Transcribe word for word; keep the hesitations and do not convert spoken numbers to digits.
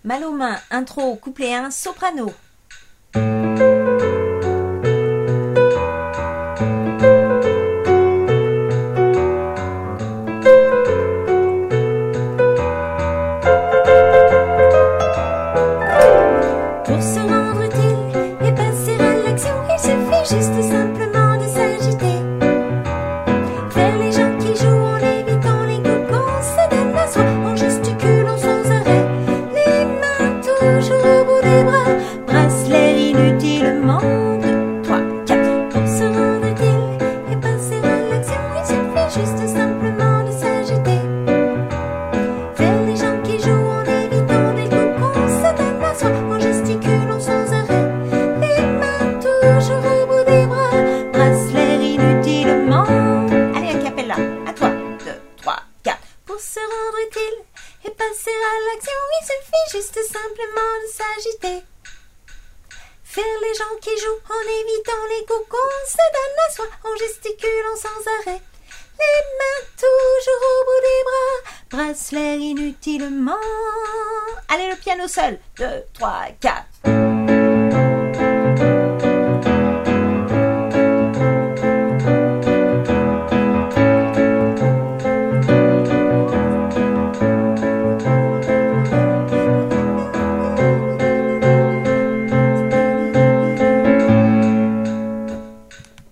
Mal aux mains, intro, couplet un, soprano. Pour se rendre utile et passer à l'action, il suffit juste simplement de s'agiter. Faire les gens qui jouent en évitant les cocons, ça donne la soie en gesticulant sans arrêt. Les mains toujours au bout des bras, bracelet inutilement. Deux, trois, quatre. Pour se rendre utile et passer à l'action, il suffit juste simplement de s'agiter. Faire les gens qui jouent en évitant les cocons, ça donne la soie en gesticulant sans arrêt. Les mains toujours au bout des bras, bracelet inutilement. Allez, a cappella, à toi. Deux, trois, quatre. Pour se rendre utile et passer à l'action, il suffit juste simplement de s'agiter. Faire les gens qui jouent en évitant les cocons, ça donne la soie en gesticulant sans arrêt. Les mains toujours au bout des bras, bracelet inutilement. Allez, le piano seul. Deux, trois, quatre.